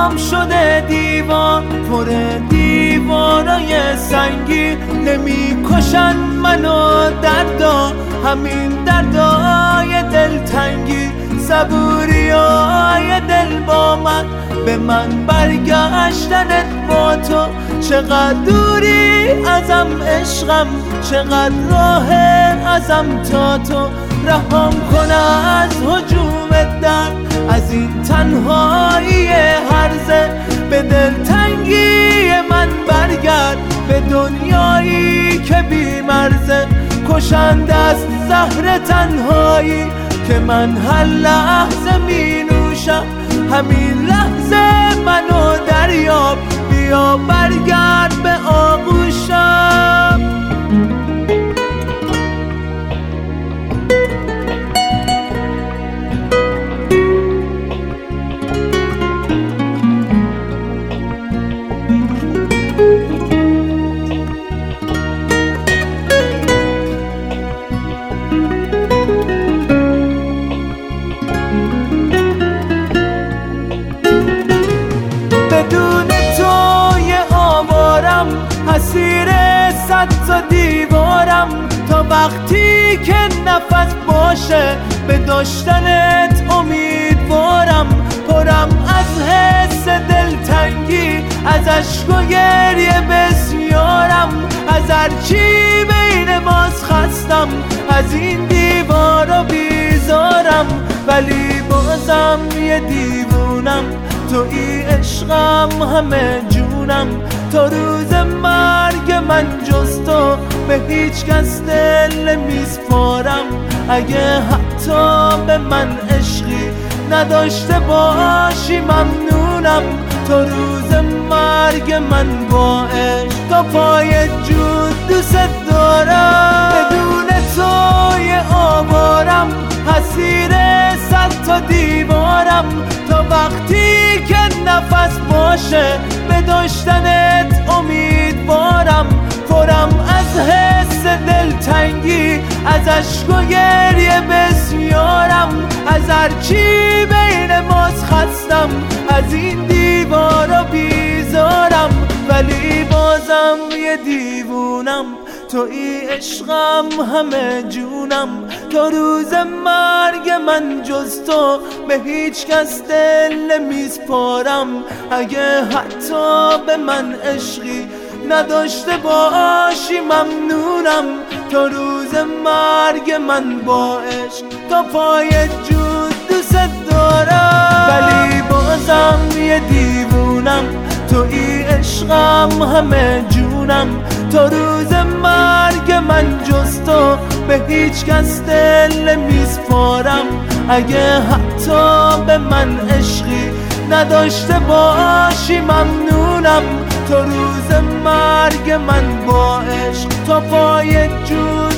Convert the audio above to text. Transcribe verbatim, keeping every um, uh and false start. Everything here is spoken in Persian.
تمام شده دیوار، پر دیوارای سنگی، نمی کشن منو دردا، همین دردای دلتنگی. صبوریای دل با من، به من برگشتنت با تو. چقدر دوری ازم عشقم، چقدر راه ازم تا تو. رهام کن از هجوم درد، از این تنهایی هرزه. به دلتنگی من برگرد، به دنیایی که بی مرزه. کشنده است زهر تنهایی که من هر لحظه می نوشم. همین لحظه منو دریاب، بیا برگرد به آغوشم. بدون توی آوارم، اسیر صد تا دیوارم. تا وقتی که نفس باشه، به داشتنت امیدوارم. پرم از حس دلتنگی، از عشق و گریه بسیارم. از هرچی بین ماست خستم، از این دیوارا بیزارم. ولی بازم یه دیوونم، توی عشقم همه جونم. تا روز مرگ من جز تو، به هیچ کس دل نمیسپارم. اگه حتی به من عشقی نداشته باشی ممنونم. تا روز مرگ من با عشق تا پای جون دوست دارم. بدون توی آوارم، اسیر صد تا دیوارم. تا وقتی که نفس باشه، به داشتنت امیدوارم. پرم از حس دلتنگی، از عشق و گریه بسیارم. از هرچی بین ماست خستم، از این دیوارا بیزارم. ولی بازم یه دیوونم، توی عشقم همه جونم. تا روز مرگ من جز تو، به هیچ کس دل نمیسپارم. اگه حتی به من عشقی نداشته باشی ممنونم. تا روز مرگ من با عشق تا پای جون دوست دارم. ولی بازم یه دیوونم، توی عشقم همه جونم. تا روز مرگ من جز تو، به هیچ کس دل نمیسپارم. اگه حتی به من عشقی نداشته باشی ممنونم. تا روز مرگ من با عشق تا پای جون